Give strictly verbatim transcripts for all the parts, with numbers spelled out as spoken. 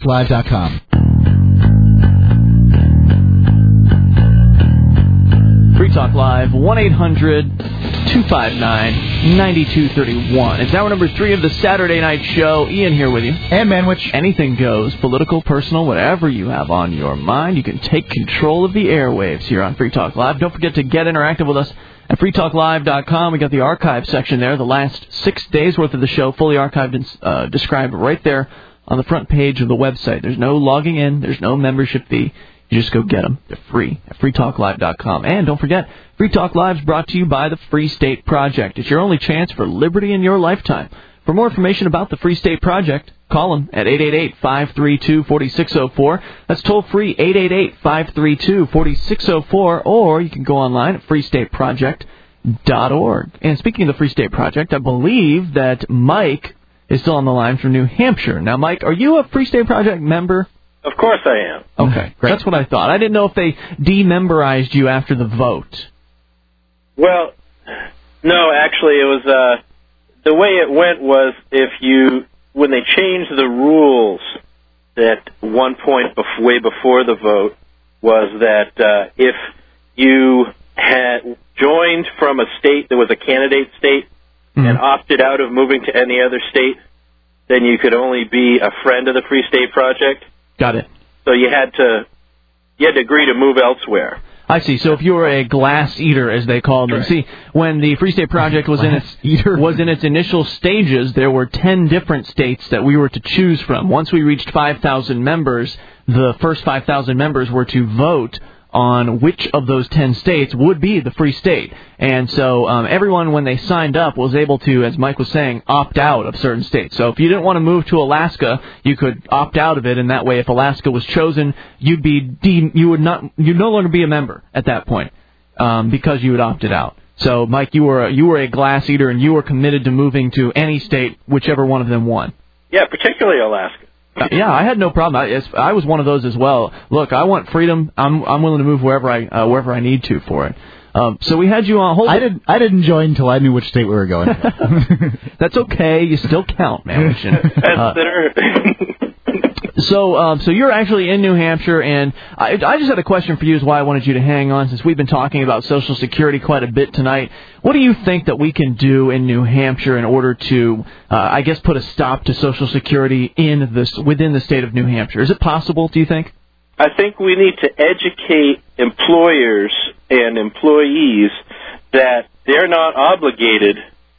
live dot com. Free Talk Live, one eight hundred two five nine nine two three one. It's hour number three of the Saturday night show. Ian here with you. And Manwich. Anything goes, political, personal, whatever you have on your mind. You can take control of the airwaves here on Free Talk Live. Don't forget to get interactive with us at free talk live dot com. We got the archive section there. The last six days worth of the show, fully archived and uh, described right there on the front page of the website. There's no logging in. There's no membership fee. You just go get them. They're free at free talk live dot com. And don't forget, Free Talk Live is brought to you by the Free State Project. It's your only chance for liberty in your lifetime. For more information about the Free State Project, call them at eight eight eight, five three two, four six zero four. That's toll-free, eight eight eight, five three two, four six zero four. Or you can go online at free state project dot org. And speaking of the Free State Project, I believe that Mike is still on the line from New Hampshire. Now, Mike, are you a Free State Project member? Of course I am. Okay, great. That's what I thought. I didn't know if they dememberized you after the vote. Well, no, actually, it was uh, the way it went was if you when they changed the rules at one point bef- way before the vote was that uh, if you had joined from a state that was a candidate state mm-hmm. and opted out of moving to any other state, then you could only be a friend of the Free State Project. Got it. So you had to you had to agree to move elsewhere. I see. So if you were a glass eater, as they called them, right. See, when the Free State Project was in its eater. was in its initial stages, there were ten different states that we were to choose from. Once we reached five thousand members, the first five thousand members were to vote on which of those ten states would be the Free State. And so um, everyone, when they signed up, was able to, as Mike was saying, opt out of certain states. So if you didn't want to move to Alaska, you could opt out of it, and that way, if Alaska was chosen, you'd be de- you would not you'd no longer be a member at that point um, because you had opted out. So, Mike, you were you were a glass eater, and you were committed to moving to any state, whichever one of them won. Yeah, particularly Alaska. Uh, yeah, I had no problem. I, I was one of those as well. Look, I want freedom. I'm I'm willing to move wherever I uh, wherever I need to for it. Um, so we had you on hold. I didn't I didn't join until I knew which state we were going to. That's okay. You still count, man. Uh, so um, so you're actually in New Hampshire, and I, I just had a question for you is why I wanted you to hang on, since we've been talking about Social Security quite a bit tonight. What do you think that we can do in New Hampshire in order to, uh, I guess, put a stop to Social Security in this within the state of New Hampshire? Is it possible, do you think? I think we need to educate employers and employees that they're not obligated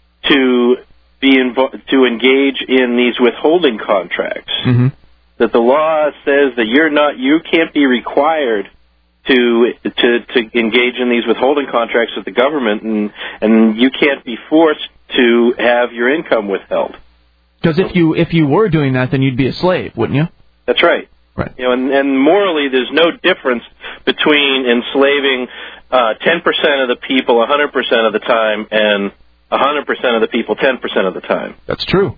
to be invo- to engage in these withholding contracts. Mm-hmm. That the law says that you're not, you can't be required to to to engage in these withholding contracts with the government, and and you can't be forced to have your income withheld. Because if you if you were doing that, then you'd be a slave, wouldn't you? That's right. Right. You know, and, and morally, there's no difference between enslaving uh, ten percent of the people one hundred percent of the time and one hundred percent of the people ten percent of the time. That's true.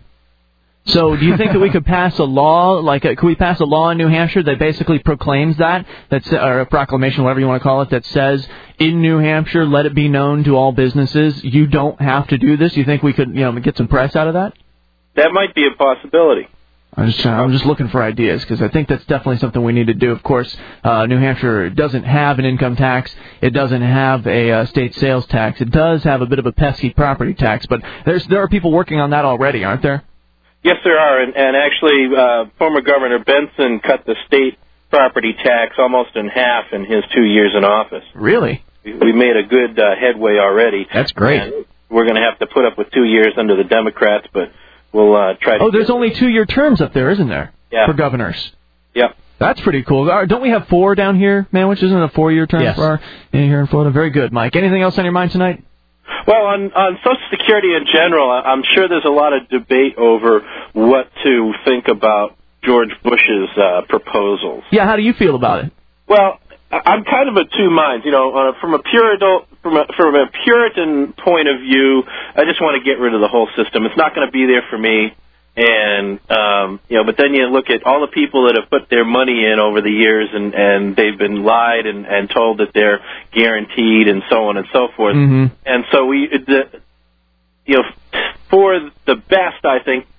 So do you think that we could pass a law, like, a, could we pass a law in New Hampshire that basically proclaims that, that's, or a proclamation, whatever you want to call it, that says, in New Hampshire, let it be known to all businesses, you don't have to do this? You think we could, you know, get some press out of that? That might be a possibility. I'm just, I'm just looking for ideas, because I think that's definitely something we need to do. Of course, uh, New Hampshire doesn't have an income tax. It doesn't have a uh, state sales tax. It does have a bit of a pesky property tax, but there's there are people working on that already, aren't there? Yes, there are, and, and actually, uh, former Governor Benson cut the state property tax almost in half in his two years in office. Really? We, we made a good uh, headway already. That's great. And we're going to have to put up with two years under the Democrats, but we'll uh, try to... Oh, there's only two-year terms up there, isn't there? Yeah. For governors. Yep. That's pretty cool. Don't we have four down here, man, which isn't a four-year term yes. for our, in here in Florida? Very good, Mike. Anything else on your mind tonight? Well, on, on Social Security in general, I'm sure there's a lot of debate over what to think about George Bush's uh, proposals. Yeah, how do you feel about it? Well, I'm kind of of two minds. You know, uh, from a Puritan from a, from a Puritan point of view, I just want to get rid of the whole system. It's not going to be there for me. And, um, you know, but then you look at all the people that have put their money in over the years and, and they've been lied and, and told that they're guaranteed and so on and so forth. Mm-hmm. And so we, the, you know, for the best, I think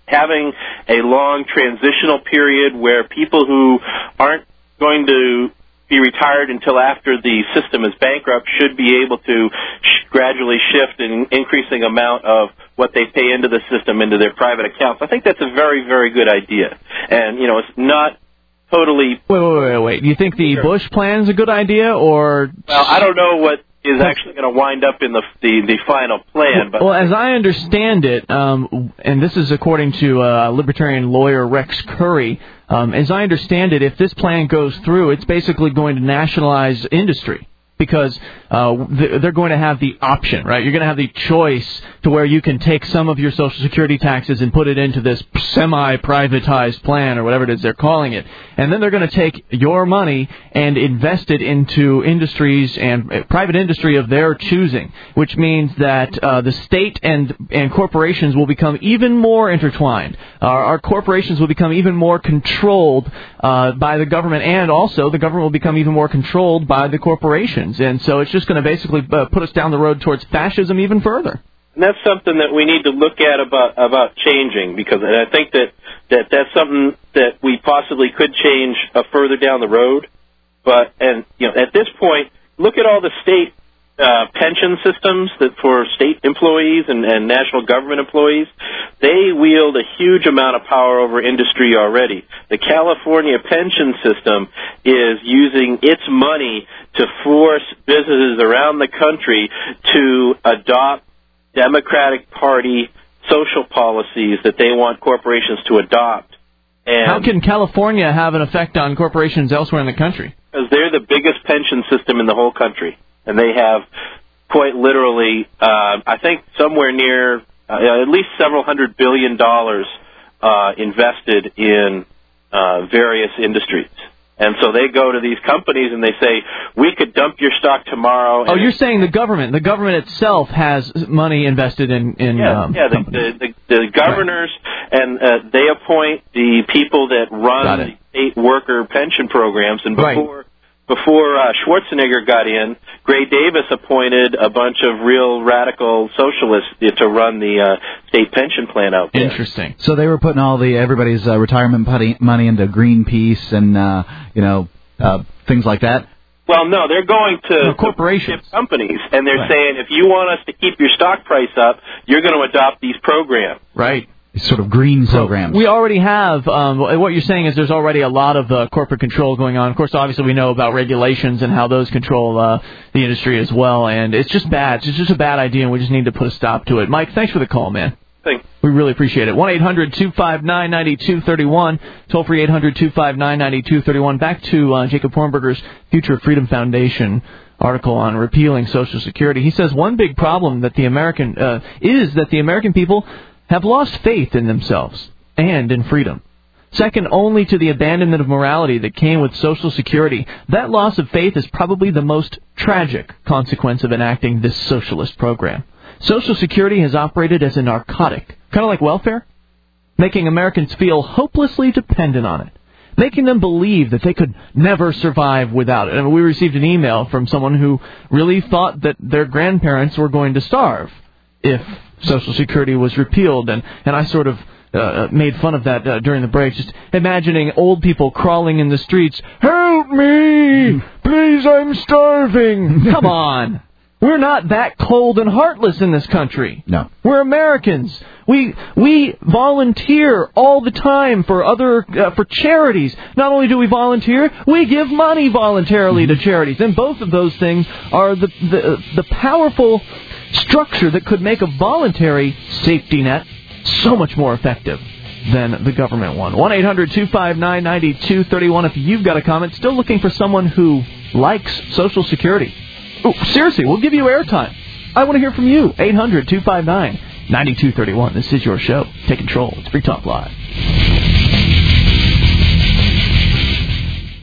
having a long transitional period where people who aren't going to be retired until after the system is bankrupt should be able to sh- gradually shift an increasing amount of what they pay into the system into their private accounts. I think that's a very, very good idea. And, you know, it's not totally... Wait, wait, wait, wait. Do you think the sure. Bush plan is a good idea, or... Well, I don't know what is actually going to wind up in the, the the final plan. But well, as I understand it, um, and this is according to uh, libertarian lawyer Rex Curry, um, as I understand it, if this plan goes through, it's basically going to nationalize industry. Because uh, they're going to have the option, right? You're going to have the choice to where you can take some of your Social Security taxes and put it into this semi-privatized plan or whatever it is they're calling it. And then they're going to take your money and invest it into industries and uh, private industry of their choosing, which means that uh, the state and, and corporations will become even more intertwined. Our, our corporations will become even more controlled uh, by the government, and also the government will become even more controlled by the corporations. And so it's just going to basically uh, put us down the road towards fascism even further. And that's something that we need to look at about about changing, because and I think that, that that's something that we possibly could change uh, further down the road. But and you know, at this point, look at all the state uh, pension systems that for state employees and, and national government employees. They wield a huge amount of power over industry already. The California pension system is using its money to force businesses around the country to adopt Democratic Party social policies that they want corporations to adopt. And how can California have an effect on corporations elsewhere in the country? Because they're the biggest pension system in the whole country. And they have quite literally, uh, I think, somewhere near uh, at least several hundred billion dollars uh, invested in uh, various industries. And so they go to these companies and they say, we could dump your stock tomorrow. Oh, you're saying the government. The government itself has money invested in, in yeah, um, yeah, the, companies. the, the, the governors, right. and uh, they appoint the people that run the state worker pension programs. And before... Right. Before uh, Schwarzenegger got in, Gray Davis appointed a bunch of real radical socialists to run the uh, state pension plan out there. Interesting. So they were putting all the everybody's uh, retirement money into Greenpeace and uh, you know uh, things like that. Well, no, they're going to no, corporations, companies, and they're right. saying if you want us to keep your stock price up, you're going to adopt these programs. Right. Sort of green programs. We already have, um, what you're saying is there's already a lot of uh, corporate control going on. Of course, obviously we know about regulations and how those control uh, the industry as well, and it's just bad. It's just a bad idea, and we just need to put a stop to it. Mike, thanks for the call, man. Thanks. We really appreciate it. one eight hundred two five nine nine two three one, toll-free eight hundred two five nine nine two three one. Back to uh, Jacob Hornberger's Future Freedom Foundation article on repealing Social Security. He says one big problem that the American uh, is that the American people have lost faith in themselves and in freedom. Second only to the abandonment of morality that came with Social Security, that loss of faith is probably the most tragic consequence of enacting this socialist program. Social Security has operated as a narcotic, kind of like welfare, making Americans feel hopelessly dependent on it, making them believe that they could never survive without it. And we received an email from someone who really thought that their grandparents were going to starve if Social Security was repealed, and, and I sort of uh, made fun of that uh, during the break, just imagining old people crawling in the streets, help me, please, I'm starving. Come on. We're not that cold and heartless in this country. No. We're Americans. We we volunteer all the time for other uh, for charities. Not only do we volunteer, we give money voluntarily to charities, and both of those things are the the, the powerful structure that could make a voluntary safety net so much more effective than the government one. one eight hundred two five nine nine two three one if you've got a comment. Still looking for someone who likes Social Security. Ooh, seriously, we'll give you airtime. I want to hear from you. eight hundred two five nine nine two three one. This is your show. Take control. It's Free Talk Live.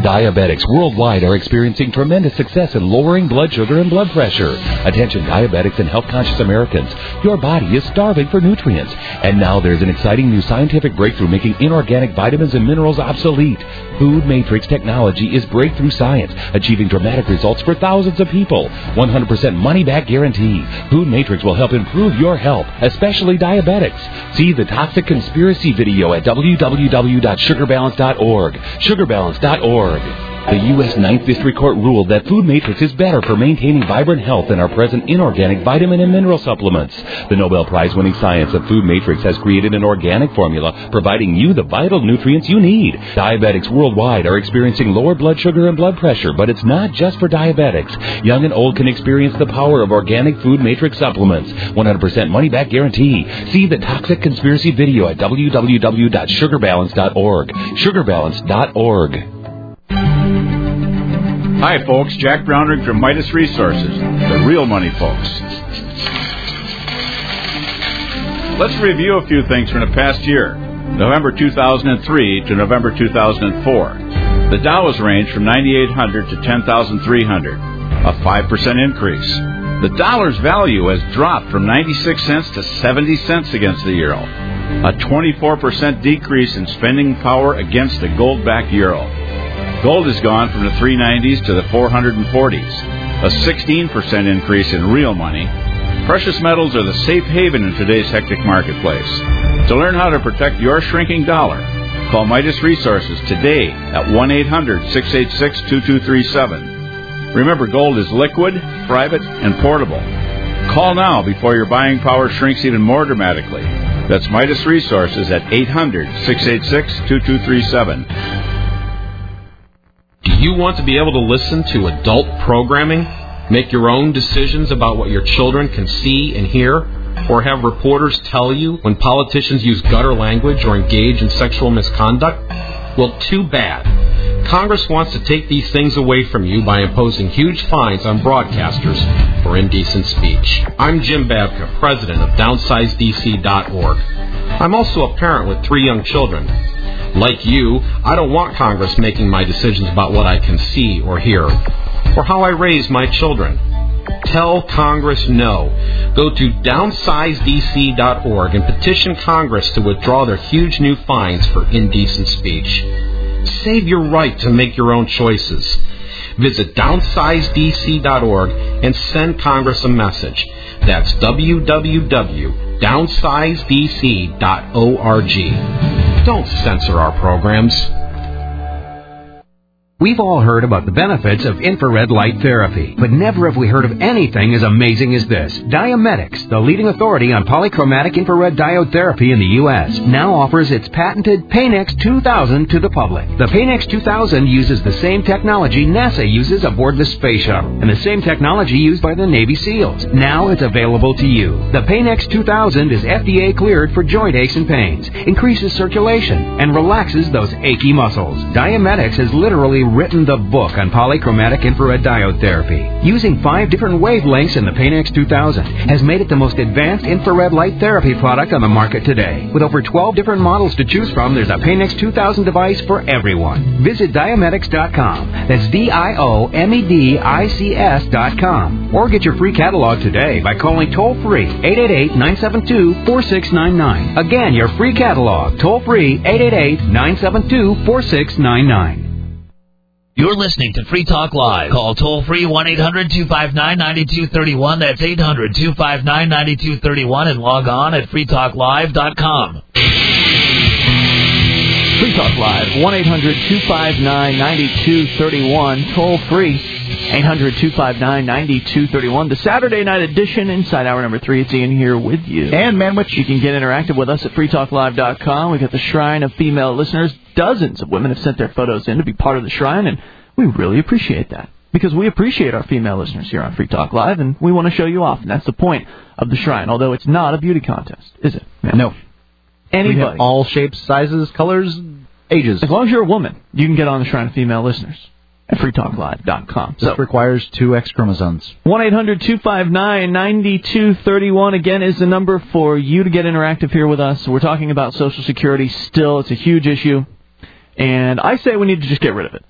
Diabetics worldwide are experiencing tremendous success in lowering blood sugar and blood pressure. Attention diabetics and health-conscious Americans. Your body is starving for nutrients. And now there's an exciting new scientific breakthrough making inorganic vitamins and minerals obsolete. Food Matrix technology is breakthrough science, achieving dramatic results for thousands of people. one hundred percent money-back guarantee. Food Matrix will help improve your health, especially diabetics. See the Toxic Conspiracy video at w w w dot sugar balance dot org. sugar balance dot org. The U S ninth District Court ruled that Food Matrix is better for maintaining vibrant health than our present inorganic vitamin and mineral supplements. The Nobel Prize-winning science of Food Matrix has created an organic formula providing you the vital nutrients you need. Diabetics worldwide are experiencing lower blood sugar and blood pressure, but it's not just for diabetics. Young and old can experience the power of organic Food Matrix supplements. one hundred percent money-back guarantee. See the Toxic Conspiracy video at w w w dot sugar balance dot org. sugar balance dot org. Hi, folks. Jack Brownrigg from Midas Resources, the real money folks. Let's review a few things from the past year, November two thousand three to November two thousand four. The Dow has ranged from ninety-eight hundred to ten thousand three hundred, a five percent increase. The dollar's value has dropped from ninety-six cents to seventy cents against the euro, a twenty-four percent decrease in spending power against the gold-backed euro. Gold has gone from the three nineties to the four forties, a sixteen percent increase in real money. Precious metals are the safe haven in today's hectic marketplace. To learn how to protect your shrinking dollar, call Midas Resources today at one eight hundred six eight six two two three seven. Remember, gold is liquid, private, and portable. Call now before your buying power shrinks even more dramatically. That's Midas Resources at eight hundred six eight six two two three seven. Do you want to be able to listen to adult programming, make your own decisions about what your children can see and hear, or have reporters tell you when politicians use gutter language or engage in sexual misconduct? Well, too bad. Congress wants to take these things away from you by imposing huge fines on broadcasters for indecent speech. I'm Jim Babka, president of downsize d c dot org. I'm also a parent with three young children. Like you, I don't want Congress making my decisions about what I can see or hear, or how I raise my children. Tell Congress no. Go to downsize d c dot org and petition Congress to withdraw their huge new fines for indecent speech. Save your right to make your own choices. Visit downsize d c dot org and send Congress a message. That's w w w dot downsize d c dot org. Don't censor our programs. We've all heard about the benefits of infrared light therapy, but never have we heard of anything as amazing as this. Diametics, the leading authority on polychromatic infrared diode therapy in the U S, now offers its patented Paynex two thousand to the public. The Paynex two thousand uses the same technology NASA uses aboard the space shuttle, and the same technology used by the Navy SEALs. Now it's available to you. The Paynex two thousand is F D A cleared for joint aches and pains, increases circulation, and relaxes those achy muscles. Diametics has literally written the book on polychromatic infrared diode therapy. Using five different wavelengths in the Paynex two thousand has made it the most advanced infrared light therapy product on the market today. With over twelve different models to choose from, there's a Paynex two thousand device for everyone. Visit diametics dot com. That's D I O M E D I C S dot com. Or get your free catalog today by calling toll-free eight eight eight, nine seven two, four six nine nine. Again, your free catalog, toll-free eight eight eight, nine seven two, four six nine nine. You're listening to Free Talk Live. Call toll-free one eight hundred two five nine nine two three one. That's eight hundred two five nine nine two three one. And log on at free talk live dot com. Free Talk Live, one eight hundred two five nine nine two three one. Toll-free, eight hundred two five nine nine two three one. The Saturday night edition, inside hour number three. It's Ian here with you. And Manwich. You can get interactive with us at free talk live dot com. We've got the Shrine of Female Listeners. Dozens of women have sent their photos in to be part of the Shrine, and we really appreciate that, because we appreciate our female listeners here on Free Talk Live, and we want to show you off, and that's the point of the Shrine, although it's not a beauty contest, is it? Man? No. Anybody. We have all shapes, sizes, colors, ages. As long as you're a woman, you can get on the Shrine of Female Listeners at free talk live dot com. This so, requires two X chromosomes. one eight hundred two five nine nine two three one, again, is the number for you to get interactive here with us. We're talking about Social Security still. It's a huge issue. And I say we need to just get rid of it.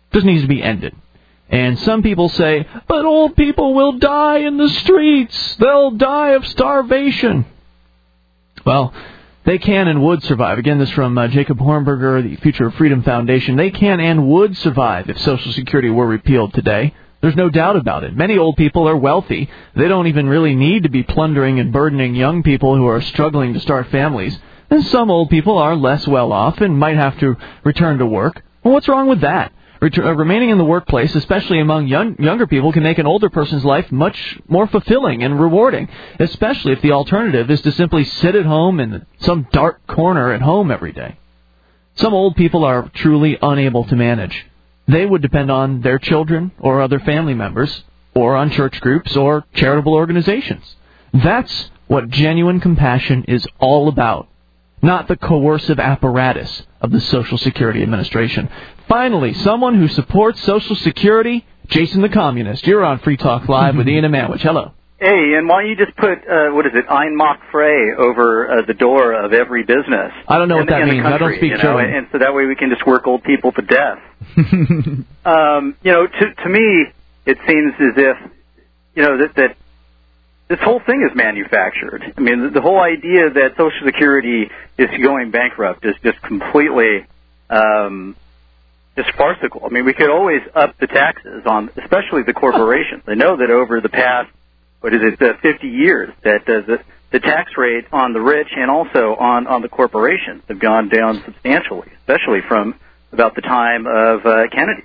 This needs to be ended. And some people say, but old people will die in the streets. They'll die of starvation. Well, they can and would survive. Again, this from uh, Jacob Hornberger, the Future of Freedom Foundation. They can and would survive if Social Security were repealed today. There's no doubt about it. Many old people are wealthy. They don't even really need to be plundering and burdening young people who are struggling to start families. And some old people are less well off and might have to return to work. Well, what's wrong with that? Ret- uh, remaining in the workplace, especially among young, younger people, can make an older person's life much more fulfilling and rewarding, especially if the alternative is to simply sit at home in some dark corner at home every day. Some old people are truly unable to manage. They would depend on their children or other family members, or on church groups or charitable organizations. That's what genuine compassion is all about, not the coercive apparatus of the Social Security Administration. Finally, someone who supports Social Security, Jason the Communist. You're on Free Talk Live with Ian and Manwich. Hello. Hey, and why don't you just put, uh, what is it, Ein Mach frei over uh, the door of every business? I don't know in, what that in means. Country, I don't speak you know, German. and, and so that way we can just work old people to death. um, you know, to, to me, it seems as if, you know, that, that this whole thing is manufactured. I mean, the, the whole idea that Social Security is going bankrupt is just completely um, just farcical. I mean, we could always up the taxes on, especially the corporations. They know that over the past, what is it, uh, fifty years, that uh, the, the tax rate on the rich and also on, on the corporations have gone down substantially, especially from about the time of uh, Kennedy.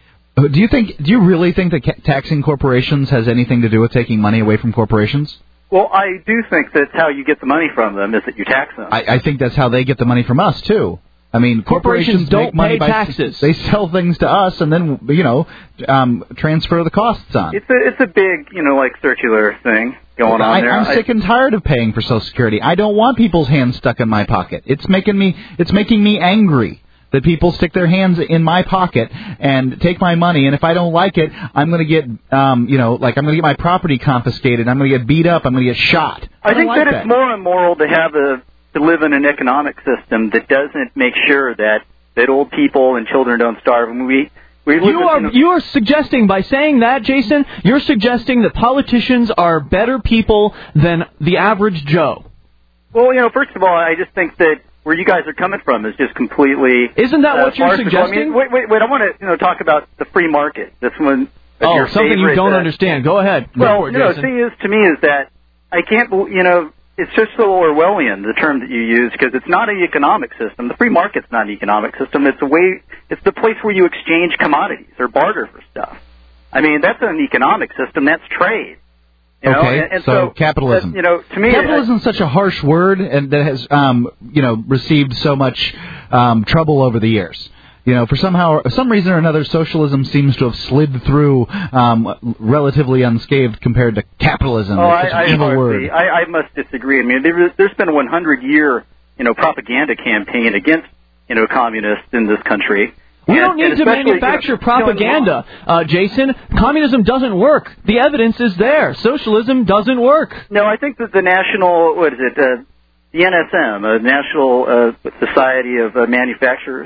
Do you think? Do you really think that ca- taxing corporations has anything to do with taking money away from corporations? Well, I do think that's how you get the money from them, is that you tax them. I, I think that's how they get the money from us too. I mean, corporations, corporations don't make money pay by taxes. They sell things to us, and then you know, um, transfer the costs on. It's a it's a big you know like circular thing going on I, there. I'm I, sick and tired of paying for Social Security. I don't want people's hands stuck in my pocket. It's making me it's making me angry that people stick their hands in my pocket and take my money, and if I don't like it, I'm going to get, um, you know, like I'm going to get my property confiscated. I'm going to get beat up. I'm going to get shot. I, I think like that, that it's more immoral to have a to live in an economic system that doesn't make sure that, that old people and children don't starve. I mean, we we live You in, are you know, you are suggesting by saying that, Jason, you're suggesting that politicians are better people than the average Joe. Well, you know, first of all, I just think that where you guys are coming from is just completely. Isn't that uh, what you're farcical. suggesting? I mean, wait, wait, wait! I want to you know talk about the free market. This one. Oh, your something favorite, you don't uh, understand. Go ahead. Well, Go for it, you know, the Jason. thing is, to me, is that I can't, bel- you know, it's just so Orwellian, the term that you use, because it's not an economic system. The free market's not an economic system. It's a way, it's the place where you exchange commodities or barter for stuff. I mean, that's an economic system. That's trade. You know? Okay, and, and so, so capitalism. uh, you know, to me, capitalism is such a harsh word, and that has, um, you know, received so much um, trouble over the years. You know, for somehow, some reason or another, socialism seems to have slid through um, relatively unscathed compared to capitalism. Oh, it's such I, an I, evil hardly, word. I, I must disagree. I mean, there, there's been a one hundred year, you know, propaganda campaign against, you know, communists in this country. We And- don't need and to especially, manufacture you know, propaganda, uh, Jason. Communism doesn't work. The evidence is there. Socialism doesn't work. No, I think that the national, what is it, uh, the N S M, uh, National uh, Society of uh, Manufacturers,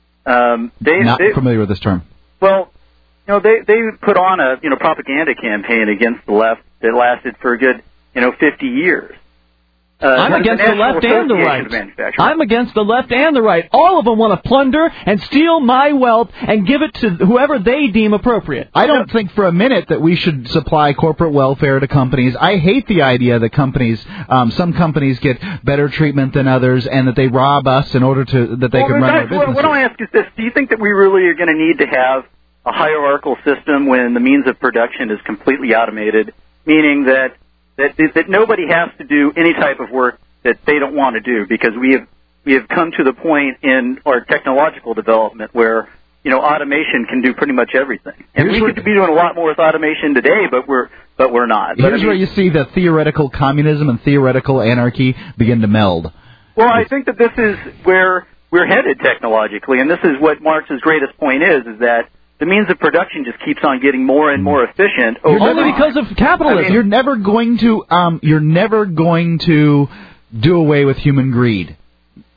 um, they, Not they, familiar with this term. well, you know, they they put on a you know propaganda campaign against the left that lasted for a good you know fifty years. Uh, I'm the against the National left and the Association right. of Manufacturers. I'm against the left and the right. All of them want to plunder and steal my wealth and give it to whoever they deem appropriate. I don't think for a minute that we should supply corporate welfare to companies. I hate the idea that companies, um, some companies get better treatment than others, and that they rob us in order to that they well, can run guys, their businesses. what, what I ask is this: do you think that we really are going to need to have a hierarchical system when the means of production is completely automated, meaning that that that nobody has to do any type of work that they don't want to do, because we have we have come to the point in our technological development where you know automation can do pretty much everything, and Here's we where- could be doing a lot more with automation today, but we're but we're not. But, I Here's mean, where you see the theoretical communism and theoretical anarchy begin to meld. Well, I think that this is where we're headed technologically, and this is what Marx's greatest point is: is that the means of production just keeps on getting more and more efficient over Only time. because of capitalism. I mean, you're never going to um, you're never going to do away with human greed.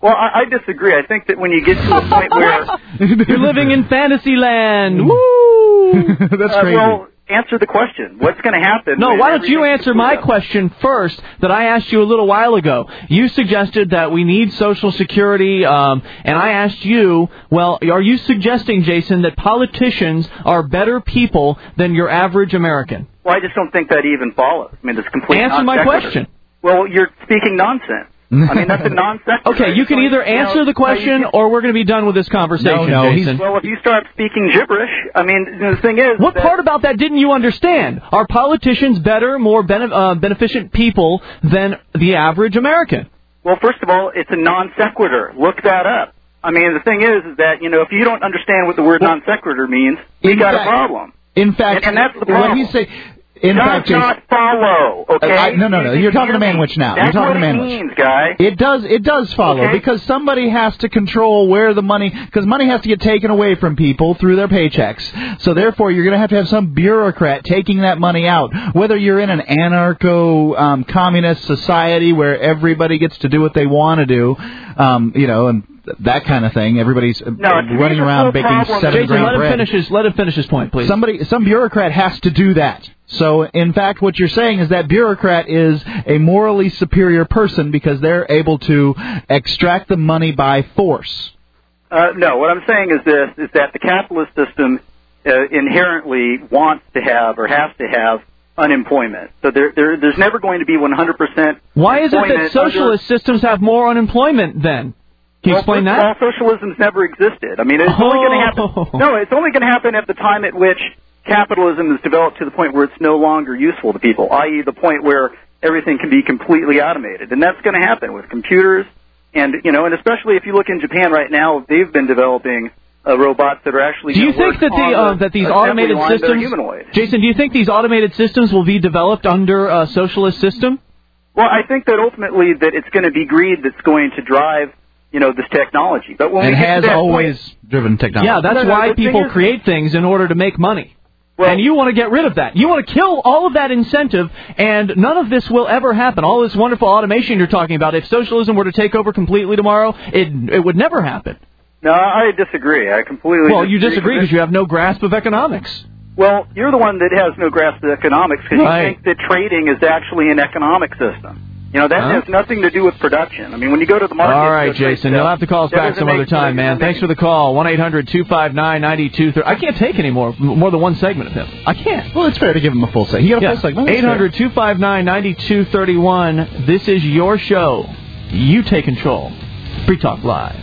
Well, I, I disagree. I think that when you get to a point where you're living in fantasy land, woo! That's uh, crazy. Well, answer the question. What's going to happen? No, when why don't you everything answer goes my up? question first that I asked you a little while ago? You suggested that we need Social Security, um, and I asked you, well, are you suggesting, Jason, that politicians are better people than your average American? Well, I just don't think that even follows. I mean, it's complete Answer my non-sequitur. question. Well, you're speaking nonsense. I mean, that's a non-sequitur. Okay, you can either answer know, the question, you or we're going to be done with this conversation, No, no, Jason. Well, if you start speaking gibberish, I mean, the thing is... What that, part about that didn't you understand? Are politicians better, more bene- uh, beneficent people than the average American? Well, first of all, it's a non-sequitur. Look that up. I mean, the thing is, is that, you know, if you don't understand what the word Well, non-sequitur means, you got fact, a problem. In fact, and, and that's the what problem. he's saying... In does fact, Jason, not follow, okay? Uh, I, no, no, no. You're talking to Manwich now. That's You're talking what to it Manwich. means, guy. It does. It does follow Okay. because somebody has to control where the money, because money has to get taken away from people through their paychecks. So therefore, you're going to have to have some bureaucrat taking that money out. Whether you're in an anarcho-communist um, society where everybody gets to do what they want to do, um, you know, and that kind of thing. Everybody's uh, No, it's- running it's a around full baking problem. seven Jason, grand let him bread. finish his let him finish his point, please. Somebody, some bureaucrat has to do that. So, in fact, what you're saying is that bureaucrat is a morally superior person because they're able to extract the money by force. Uh, no, what I'm saying is this, is that the capitalist system uh, inherently wants to have or has to have unemployment. So there, there, there's never going to be one hundred percent Why is it that employment socialist under, systems have more unemployment then? Can you well, explain first that? of all, socialism's never existed. I mean, it's Oh. only going to happen. No, it's only going to happen at the time at which capitalism is developed to the point where it's no longer useful to people, that is, the point where everything can be completely automated, and that's going to happen with computers, and you know, and especially if you look in Japan right now, they've been developing uh, robots that are actually. Do you gonna think work that the on uh, the that these assembly automated line that are systems, humanoid. Jason? Do you think these automated systems will be developed under a socialist system? Well, I think that ultimately that it's going to be greed that's going to drive, you know, this technology. But when And we get has to that always point, driven technology. Yeah, that's No, no, why the thing people is- create things in order to make money. well, And you want to get rid of that. You want to kill all of that incentive, and none of this will ever happen. All this wonderful automation you're talking about, if socialism were to take over completely tomorrow, it it would never happen. no, I disagree. I completely. Well, you disagree with because you have no grasp of economics. Well, you're the one that has no grasp of economics because Right. you think that trading is actually an economic system. You know, that Huh? has nothing to do with production. I mean, when you go to the market... All to right, go trade Jason, stuff, you'll have to call us that back doesn't some make- other time, man. that doesn't Thanks for make- the call. one eight hundred two five nine nine two three zero. I can't take any more, more than one segment of him. I can't. Well, it's fair to give him a full segment. He got a Yeah. full segment. That's eight hundred two five nine nine two three one. This is your show. You take control. Free Talk Live.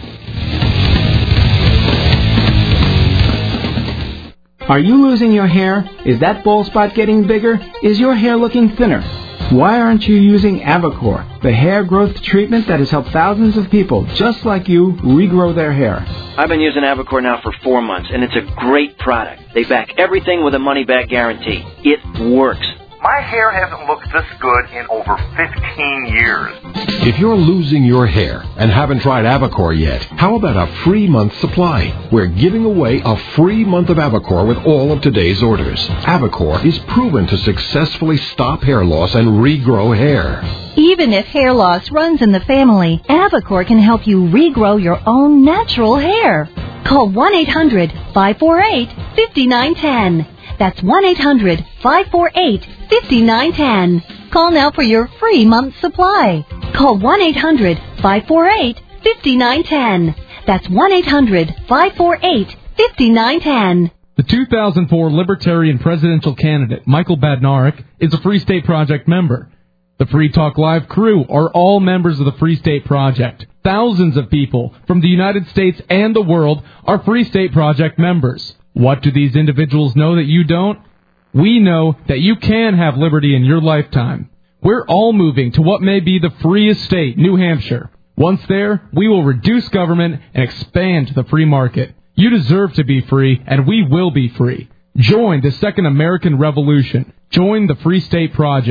Are you losing your hair? Is that bald spot getting bigger? Is your hair looking thinner? Why aren't you using Avacor, the hair growth treatment that has helped thousands of people just like you regrow their hair? I've been using Avacor now for four months, and it's a great product. They back everything with a money-back guarantee. It works. My hair hasn't looked this good in over fifteen years. If you're losing your hair and haven't tried Avacor yet, how about a free month supply? We're giving away a free month of Avacor with all of today's orders. Avacor is proven to successfully stop hair loss and regrow hair. Even if hair loss runs in the family, Avacor can help you regrow your own natural hair. Call one eight hundred five four eight five nine one zero. That's one eight hundred five four eight five nine one zero. Call now for your free month supply. Call one eight hundred five four eight five nine one zero. That's one eight hundred five four eight five nine one zero. The two thousand four Libertarian presidential candidate, Michael Badnarik, is a Free State Project member. The Free Talk Live crew are all members of the Free State Project. Thousands of people from the United States and the world are Free State Project members. What do these individuals know that you don't? We know that you can have liberty in your lifetime. We're all moving to what may be the freest state, New Hampshire. Once there, we will reduce government and expand the free market. You deserve to be free, and we will be free. Join the Second American Revolution. Join the Free State Project. Call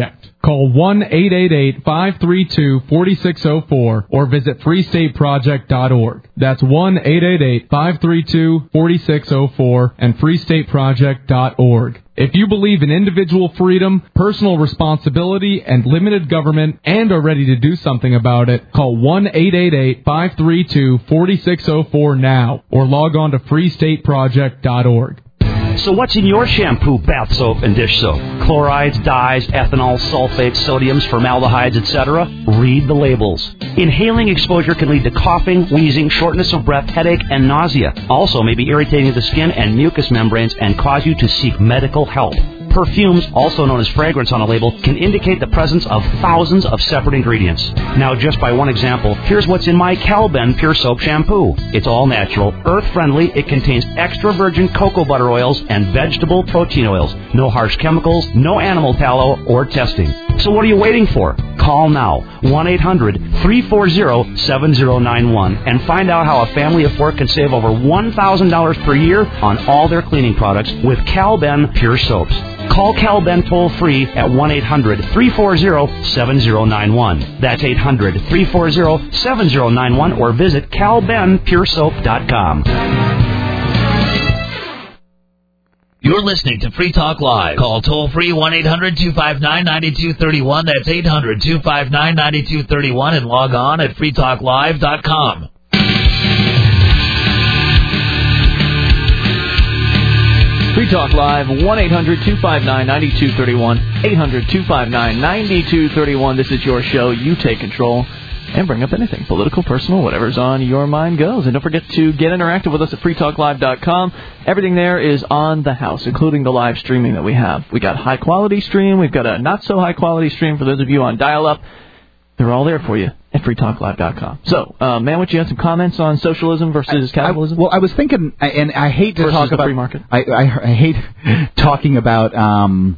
Call one eight eight eight, five three two, four six zero four or visit free state project dot org. That's one eight eight eight, five three two, four six zero four and free state project dot org. If you believe in individual freedom, personal responsibility, and limited government, and are ready to do something about it, call one eight eight eight, five three two, four six zero four now or log on to free state project dot org. So what's in your shampoo, bath soap, and dish soap? Chlorides, dyes, ethanol, sulfates, sodiums, formaldehydes, et cetera? Read the labels. Inhaling exposure can lead to coughing, wheezing, shortness of breath, headache, and nausea. Also may be irritating to the skin and mucous membranes and cause you to seek medical help. Perfumes, also known as fragrance on a label, can indicate the presence of thousands of separate ingredients. Now, just by one example, here's what's in my Calben Pure Soap Shampoo. It's all natural, earth-friendly, it contains extra virgin cocoa butter oils and vegetable protein oils. No harsh chemicals, no animal tallow, or testing. So what are you waiting for? Call now, one eight hundred, three four zero, seven zero nine one, and find out how a family of four can save over one thousand dollars per year on all their cleaning products with Calben Pure Soaps. Call Calben toll-free at one eight hundred, three four zero, seven zero nine one. That's eight hundred, three four zero, seven zero nine one or visit cal ben pure soap dot com. You're listening to Free Talk Live. Call toll-free one eight hundred, two five nine, nine two three one. That's eight hundred, two five nine, nine two three one and log on at free talk live dot com. Free Talk Live, one eight hundred, two five nine, nine two three one, eight hundred, two five nine, nine two three one. This is your show. You take control and bring up anything, political, personal, whatever's on your mind goes. And don't forget to get interactive with us at free talk live dot com. Everything there is on the house, including the live streaming that we have. We got high-quality stream. We've got a not-so-high-quality stream for those of you on dial-up. They're all there for you at free talk live dot com. So, uh, man, what you had some comments on socialism versus I, capitalism? I, well, I was thinking, and I hate to versus talk the about free market. I, I, I hate talking about um,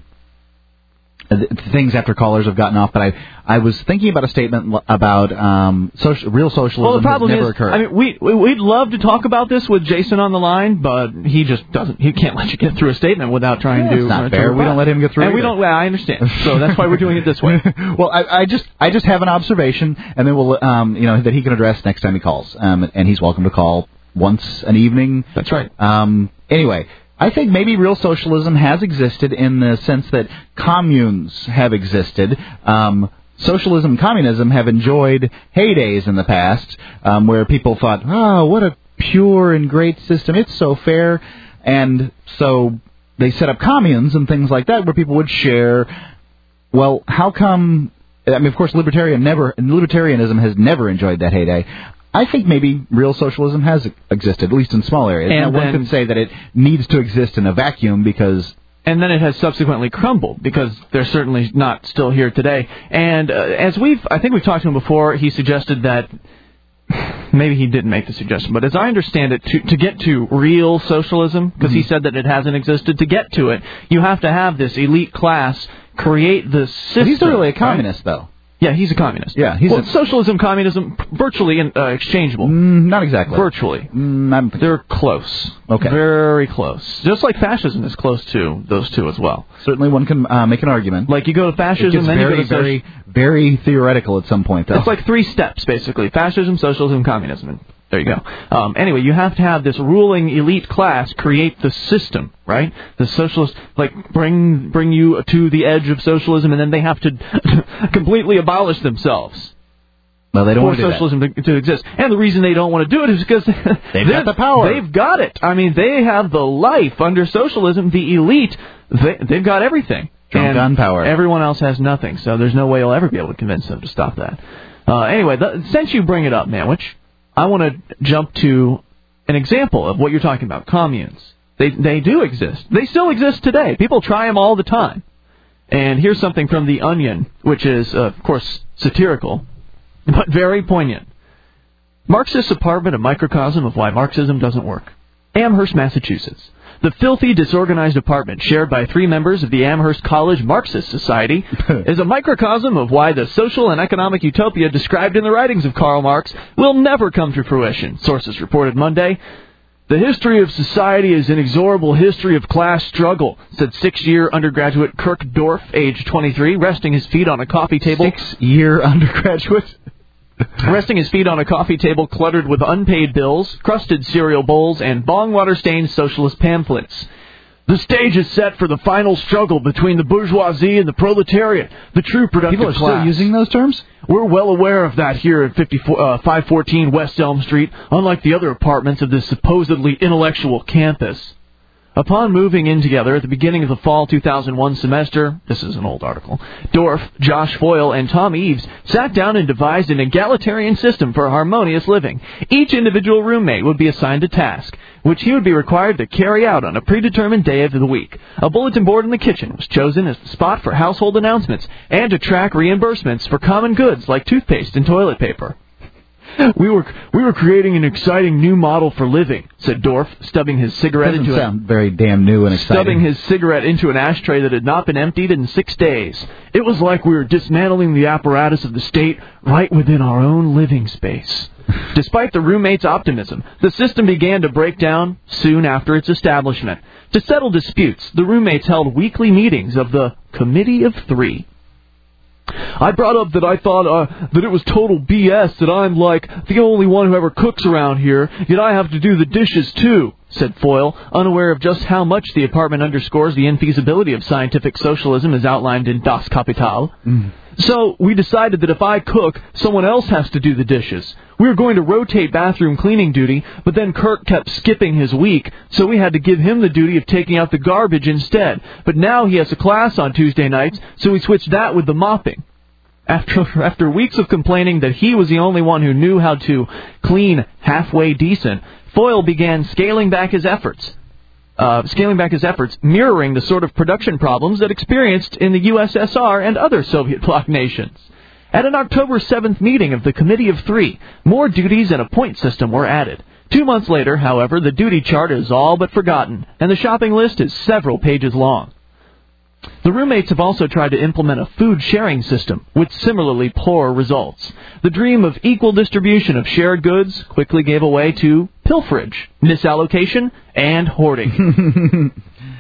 things after callers have gotten off, but I I was thinking about a statement about um, social, real socialism well, the problem has never is, occurred. I mean, we, we we'd love to talk about this with Jason on the line, but he just doesn't. He can't let you get through a statement without trying yeah, to. It's not uh, fair. To we don't let him get through. And either. we don't. Well, I understand. So that's why we're doing it this way. Well, I, I just I just have an observation, and then we'll um, you know that he can address next time he calls, um, and he's welcome to call once an evening. That's right. Um, anyway. I think maybe real socialism has existed in the sense that communes have existed. Um, socialism and communism have enjoyed heydays in the past um, where people thought, oh, what a pure and great system. It's so fair. And so they set up communes and things like that where people would share. Well, how come... I mean, of course, libertarian never, libertarianism has never enjoyed that heyday. I think maybe real socialism has existed, at least in small areas. And now, one then, could say that it needs to exist in a vacuum because... And then it has subsequently crumbled because they're certainly not still here today. And uh, as we've, I think we've talked to him before, he suggested that, maybe he didn't make the suggestion, but as I understand it, to, to get to real socialism, because mm-hmm. he said that it hasn't existed, to get to it, you have to have this elite class create the system. He's not really a communist, right? though. Yeah, he's a communist. Yeah, he's well, a... socialism, communism, virtually uh, exchangeable. Mm, not exactly. Virtually. Mm, I'm... They're close. Okay. Very close. Just like fascism is close to those two as well. Certainly one can uh, make an argument. Like you go to fascism, then very, you go to very, very theoretical at some point, though. It's like three steps, basically. Fascism, socialism, communism. And there you go. Um, anyway, you have to have this ruling elite class create the system, right? The socialist, like, bring bring you to the edge of socialism, and then they have to completely abolish themselves. Well, they don't for want to do socialism that. To, to exist. And the reason they don't want to do it is because they've got the power. They've got it. I mean, they have the life under socialism. The elite, they, they've got everything. Drunk gun power. Everyone else has nothing, so there's no way you'll ever be able to convince them to stop that. Uh, anyway, the, since you bring it up, Manwich, I want to jump to an example of what you're talking about, communes. They they do exist. They still exist today. People try them all the time. And here's something from The Onion, which is, uh, of course, satirical, but very poignant. Marxist apartment, a microcosm of why Marxism doesn't work. Amherst, Massachusetts. The filthy, disorganized apartment shared by three members of the Amherst College Marxist Society is a microcosm of why the social and economic utopia described in the writings of Karl Marx will never come to fruition, sources reported Monday. The history of society is an inexorable history of class struggle, said six-year undergraduate Kirk Dorff, age twenty-three, resting his feet on a coffee table. Six-year undergraduate? Resting his feet on a coffee table cluttered with unpaid bills, crusted cereal bowls, and bong water-stained socialist pamphlets. The stage is set for the final struggle between the bourgeoisie and the proletariat, the true productive class. People are class. still using those terms? We're well aware of that here at fifty-four, uh, five fourteen West Elm Street, unlike the other apartments of this supposedly intellectual campus. Upon moving in together at the beginning of the fall two thousand one semester, this is an old article, Dorff, Josh Foyle, and Tom Eves sat down and devised an egalitarian system for harmonious living. Each individual roommate would be assigned a task, which he would be required to carry out on a predetermined day of the week. A bulletin board in the kitchen was chosen as the spot for household announcements and to track reimbursements for common goods like toothpaste and toilet paper. We were we were creating an exciting new model for living, said Dorff, stubbing his cigarette Doesn't into sound a, very damn new and exciting. stubbing his cigarette into an ashtray that had not been emptied in six days. It was like we were dismantling the apparatus of the state right within our own living space. Despite the roommates' optimism, the system began to break down soon after its establishment. To settle disputes, the roommates held weekly meetings of the Committee of Three. I brought up that I thought uh, that it was total B S that I'm, like, the only one who ever cooks around here, yet I have to do the dishes, too, said Foyle, unaware of just how much the apartment underscores the infeasibility of scientific socialism as outlined in Das Kapital. Mm. So we decided that if I cook, someone else has to do the dishes. We were going to rotate bathroom cleaning duty, but then Kirk kept skipping his week, so we had to give him the duty of taking out the garbage instead. But now he has a class on Tuesday nights, so we switched that with the mopping. After after weeks of complaining that he was the only one who knew how to clean halfway decent, Foyle began scaling back his efforts. Uh, scaling back his efforts, mirroring the sort of production problems that experienced in the U S S R and other Soviet bloc nations. At an October seventh meeting of the Committee of Three, more duties and a point system were added. Two months later, however, the duty chart is all but forgotten, and the shopping list is several pages long. The roommates have also tried to implement a food sharing system with similarly poor results. The dream of equal distribution of shared goods quickly gave way to pilferage, misallocation, and hoarding.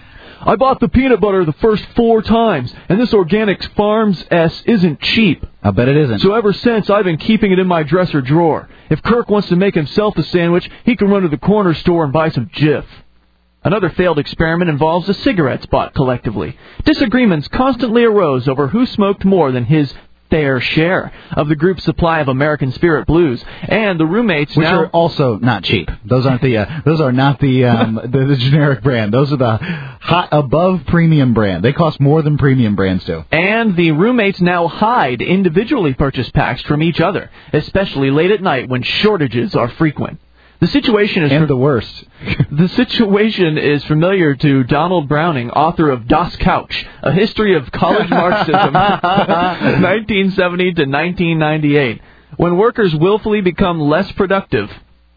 I bought the peanut butter the first four times, and this Organic Farms S isn't cheap. I bet it isn't. So ever since, I've been keeping it in my dresser drawer. If Kirk wants to make himself a sandwich, he can run to the corner store and buy some Jif. Another failed experiment involves the cigarettes bought collectively. Disagreements constantly arose over who smoked more than his fair share of the group's supply of American Spirit Blues, and the roommates which now are also not cheap. Those aren't the uh, those are not the, um, the the generic brand. Those are the hot above premium brand. They cost more than premium brands do. And the roommates now hide individually purchased packs from each other, especially late at night when shortages are frequent. The situation is and the worst. The situation is familiar to Donald Browning, author of Das Couch, A History of College Marxism, nineteen seventy to nineteen ninety-eight. When workers willfully become less productive,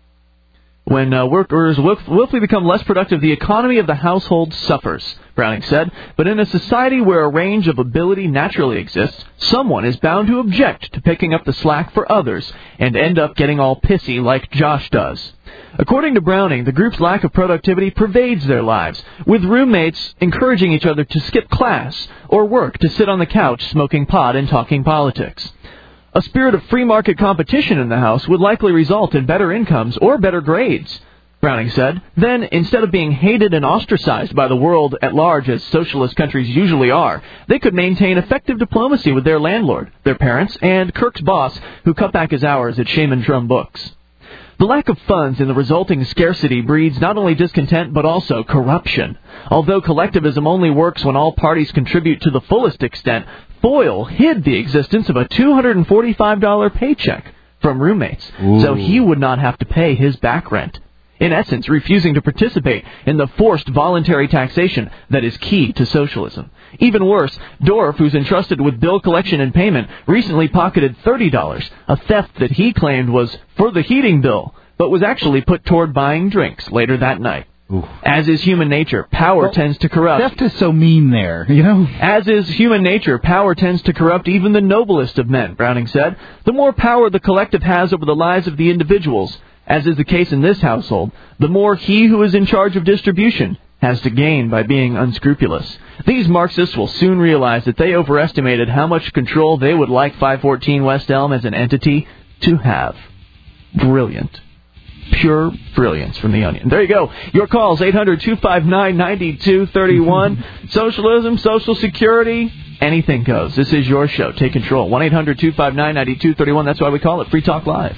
when uh, workers willf- willfully become less productive, the economy of the household suffers, Browning said. But in a society where a range of ability naturally exists, someone is bound to object to picking up the slack for others and end up getting all pissy like Josh does. According to Browning, the group's lack of productivity pervades their lives, with roommates encouraging each other to skip class or work to sit on the couch smoking pot and talking politics. A spirit of free market competition in the house would likely result in better incomes or better grades, Browning said. Then, instead of being hated and ostracized by the world at large as socialist countries usually are, they could maintain effective diplomacy with their landlord, their parents, and Kirk's boss, who cut back his hours at Shaman Drum Books. The lack of funds and the resulting scarcity breeds not only discontent but also corruption. Although collectivism only works when all parties contribute to the fullest extent, Foyle hid the existence of a two hundred forty-five dollars paycheck from roommates, Ooh. so he would not have to pay his back rent. In essence, refusing to participate in the forced voluntary taxation that is key to socialism. Even worse, Dorff, who's entrusted with bill collection and payment, recently pocketed thirty dollars, a theft that he claimed was for the heating bill, but was actually put toward buying drinks later that night. Ooh. As is human nature, power well, tends to corrupt. Theft is so mean there, you know? As is human nature, power tends to corrupt even the noblest of men, Browning said. The more power the collective has over the lives of the individuals, as is the case in this household, the more he who is in charge of distribution has to gain by being unscrupulous. These Marxists will soon realize that they overestimated how much control they would like five fourteen West Elm as an entity to have. Brilliant. Pure brilliance from the Onion. There you go. Your calls, eight hundred two five nine nine two three one. Socialism, Social Security, anything goes. This is your show. Take control. one eight hundred two five nine nine two three one. That's why we call it Free Talk Live.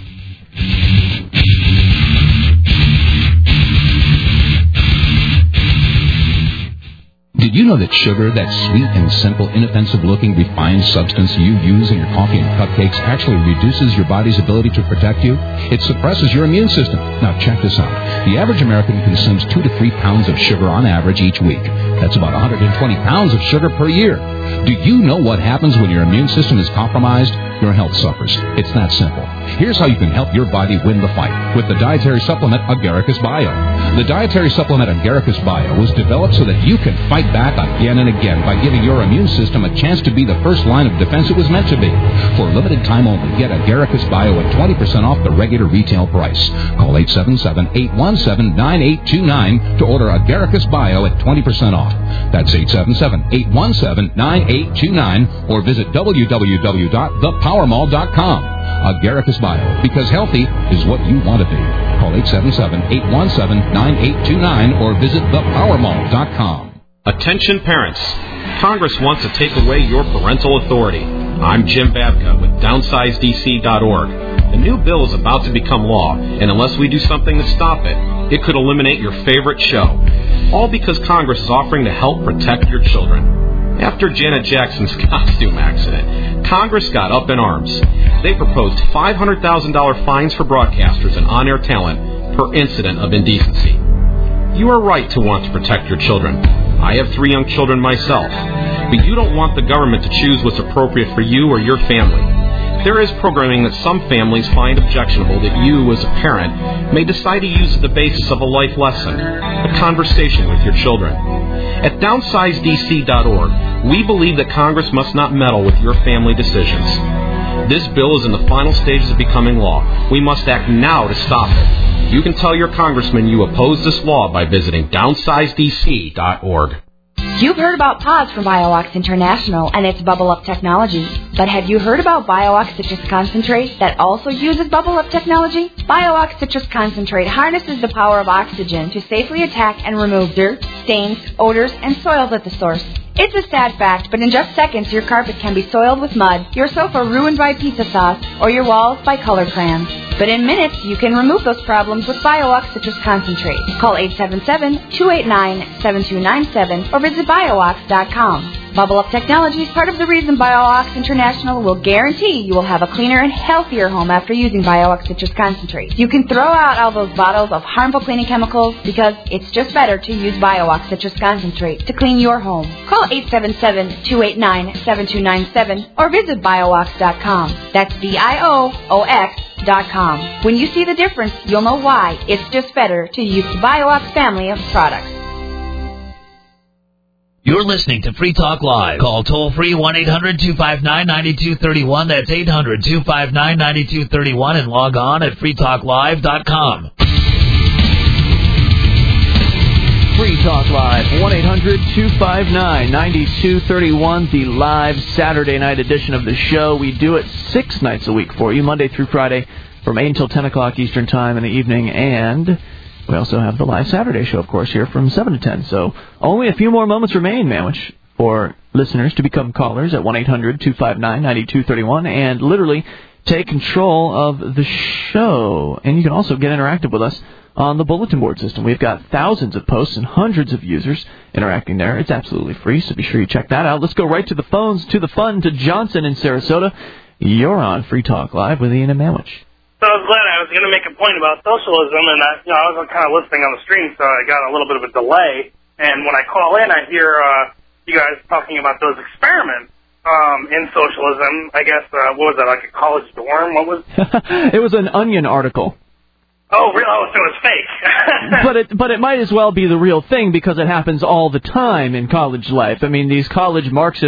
Did you know that sugar, that sweet and simple, inoffensive-looking, refined substance you use in your coffee and cupcakes, actually reduces your body's ability to protect you? It suppresses your immune system. Now, check this out. The average American consumes two to three pounds of sugar on average each week. That's about one hundred twenty pounds of sugar per year. Do you know what happens when your immune system is compromised? Your health suffers. It's that simple. Here's how you can help your body win the fight with the dietary supplement Agaricus Bio. The dietary supplement Agaricus Bio was developed so that you can fight back again and again by giving your immune system a chance to be the first line of defense it was meant to be. For a limited time only, get Agaricus Bio at twenty percent off the regular retail price. Call eight seven seven, eight one seven, nine eight two nine to order Agaricus Bio at twenty percent off. That's eight seven seven, eight one seven, nine eight two nine or visit w w w dot the power mall dot com. Agaricus Bio, because healthy is what you want to be. Call eight seven seven, eight one seven, nine eight two nine or visit the power mall dot com. Attention parents. Congress wants to take away your parental authority. I'm Jim Babka with downsize d c dot org. The new bill is about to become law, and unless we do something to stop it, it could eliminate your favorite show. All because Congress is offering to help protect your children. After Janet Jackson's costume accident, Congress got up in arms. They proposed five hundred thousand dollars fines for broadcasters and on-air talent per incident of indecency. You are right to want to protect your children. I have three young children myself, but you don't want the government to choose what's appropriate for you or your family. There is programming that some families find objectionable that you, as a parent, may decide to use as the basis of a life lesson, a conversation with your children. At downsize d c dot org, we believe that Congress must not meddle with your family decisions. This bill is in the final stages of becoming law. We must act now to stop it. You can tell your congressman you oppose this law by visiting downsize d c dot org. You've heard about P O Z from BioOx International and its Bubble Up technology. But have you heard about BioOx Citrus Concentrate that also uses Bubble Up technology? BioOx Citrus Concentrate harnesses the power of oxygen to safely attack and remove dirt, stains, odors, and soils at the source. It's a sad fact, but in just seconds, your carpet can be soiled with mud, your sofa ruined by pizza sauce, or your walls by color crayons. But in minutes, you can remove those problems with BioOx Citrus Concentrate. Call eight seven seven, two eight nine, seven two nine seven or visit bio ox dot com. Bubble Up Technology is part of the reason BioOx International will guarantee you will have a cleaner and healthier home after using BioOx Citrus Concentrate. You can throw out all those bottles of harmful cleaning chemicals because it's just better to use BioOx Citrus Concentrate to clean your home. Call eight seven seven, two eight nine, seven two nine seven or visit bio ox dot com. That's B I O O X dot com. When you see the difference, you'll know why it's just better to use the BioOx family of products. You're listening to Free Talk Live. Call toll-free one eight hundred two five nine nine two three one. That's eight hundred two five nine nine two three one and log on at free talk live dot com. Free Talk Live, one eight hundred two five nine nine two three one, the live Saturday night edition of the show. We do it six nights a week for you, Monday through Friday, from eight until ten o'clock Eastern Time in the evening, and we also have the live Saturday show, of course, here from seven to ten. So only a few more moments remain, Manwich, for listeners to become callers at one eight hundred two five nine nine two three one and literally take control of the show. And you can also get interactive with us on the bulletin board system. We've got thousands of posts and hundreds of users interacting there. It's absolutely free, so be sure you check that out. Let's go right to the phones, to the fun, to Johnson in Sarasota. You're on Free Talk Live with Ian and Manwich. So I was glad I was going to make a point about socialism, and I, you know, I was kind of listening on the stream, so I got a little bit of a delay. And when I call in, I hear uh, you guys talking about those experiments um, in socialism. I guess, uh, what was that, like a college dorm? What was It was an Onion article. Oh, really? Oh, so it's fake. but it but it might as well be the real thing because it happens all the time in college life. I mean, these college Marxists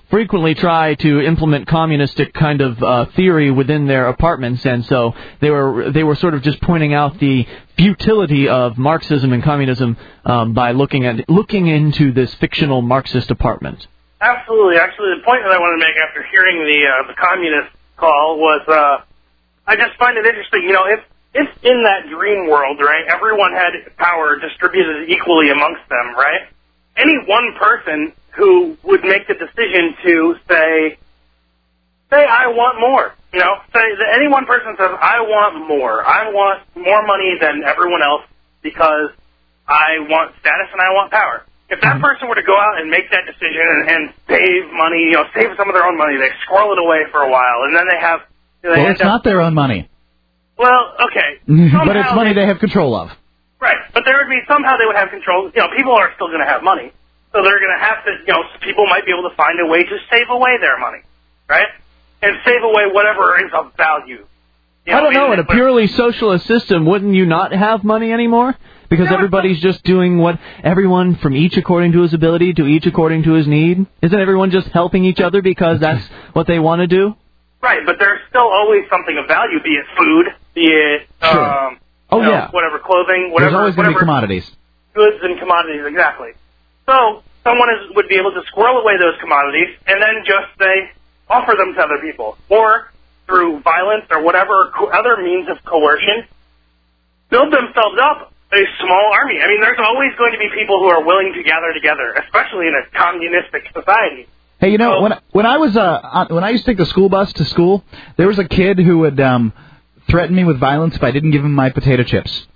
frequently try to implement communistic kind of uh, theory within their apartments, and so they were they were sort of just pointing out the futility of Marxism and communism um, by looking at looking into this fictional Marxist apartment. Absolutely. Actually, the point that I wanted to make after hearing the uh, the communist call was, uh, I just find it interesting. You know, if if in that dream world, right, everyone had power distributed equally amongst them, right? Any one person who would make the decision to say, say, I want more. You know, say that any one person says, I want more. I want more money than everyone else because I want status and I want power. If that person were to go out and make that decision and, and save money, you know, save some of their own money, they squirrel it away for a while, and then they have... They well, end it's not up, their own money. Well, okay. But it's money they, they have control of. Right, but there would be, somehow they would have control. You know, people are still going to have money. So they're going to have to, you know, people might be able to find a way to save away their money, right? And save away whatever is of value. You know, I don't know, I mean, in a purely socialist system, wouldn't you not have money anymore? Because everybody's just doing what everyone from each according to his ability to each according to his need? Isn't everyone just helping each other because that's what they want to do? Right, but there's still always something of value, be it food, be it, Sure. um, Oh, you know, yeah. whatever, clothing, whatever. There's always going to be whatever commodities. Goods and commodities, exactly. So someone is, would be able to squirrel away those commodities and then just, say, offer them to other people. Or through violence or whatever co- other means of coercion, build themselves up a small army. I mean, there's always going to be people who are willing to gather together, especially in a communistic society. Hey, you know, when when I was uh on- when I used to take the school bus to school, there was a kid who would um threaten me with violence if I didn't give him my potato chips.